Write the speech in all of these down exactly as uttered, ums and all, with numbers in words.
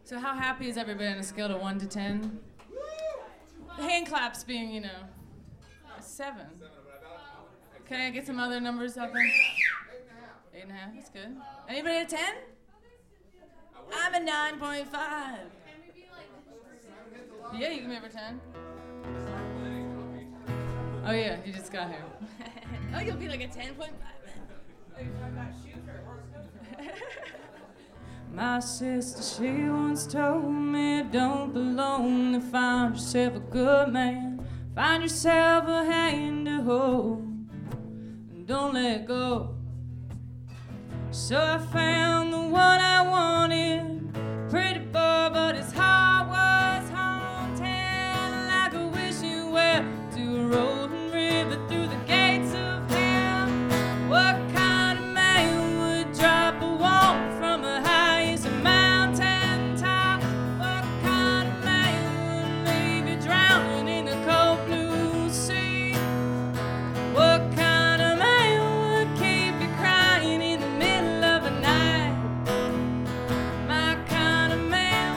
So how happy is everybody on a scale of one to ten? The hand claps being, you know, a seven. Can I get some other numbers up there? Eight and a half, that's good. Anybody at ten? I'm a nine point five. Yeah, you can be over ten. Oh yeah, you just got here. Oh, you'll be like a ten point five. My sister, she once told me, don't be lonely, find yourself a good man. Find yourself a hand to hold, and don't let go. So I found the one I wanted, pretty boy, but his heart was haunted, like a wishing well to a rolling river through the gates of hell. What kind of man would drop a wall from a highest mountain top? What kind of man would leave you drowning in the cold blue sea? What kind of man would keep you crying in the middle of the night? My kind of man,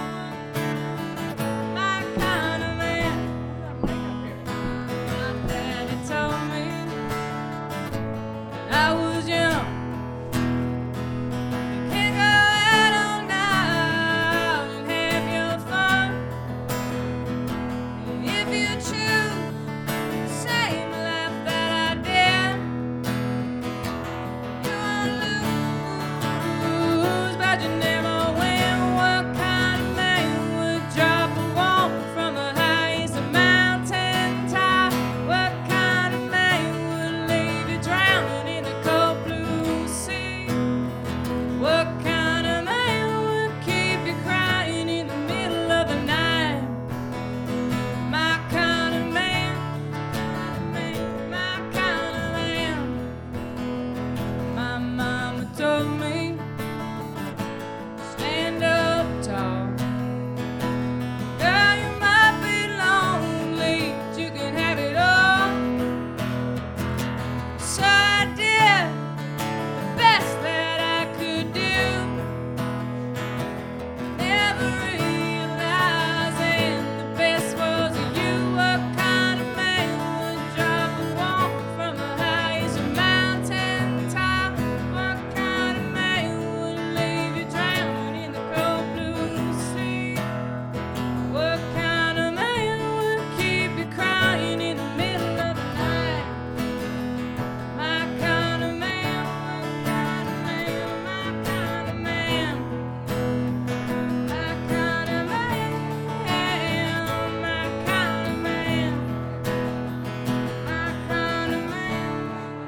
my kind of man. My daddy told me when I was young, you can't go out all night and have your fun. And if you choose the same life that I did, you won't lose, but you never win. What kind of man would drop a wall from the highest mountain top? What kind of man would leave you drowning in the cold blue sea? What kind of man would keep you crying in the middle of the night? My kind of man, my kind of man. My mama told me, stand up tall. Girl, you might be lonely, but you can have it all. So I did the best that I could do, never realizing the best was you. What kind of man would drop a wall from the highest mountain top? What kind of man would leave you drowning in the cold blue sea? What kind of man would keep you crying in the middle of the night? My kind of man, my kind of man, my kind of man. My kind of man, my kind of man,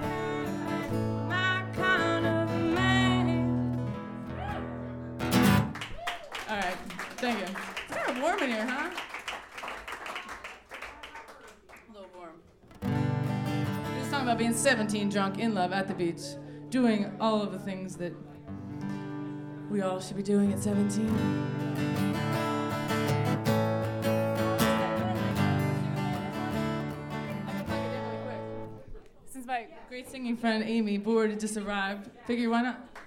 my kind of man, my kind of man. All right, thank you. It's kind of warm in here, huh? A little warm. We're just talking about being seventeen, drunk, in love, at the beach, doing all of the things that we all should be doing at seventeen. Since my great singing friend Amy Board just arrived, figure why not?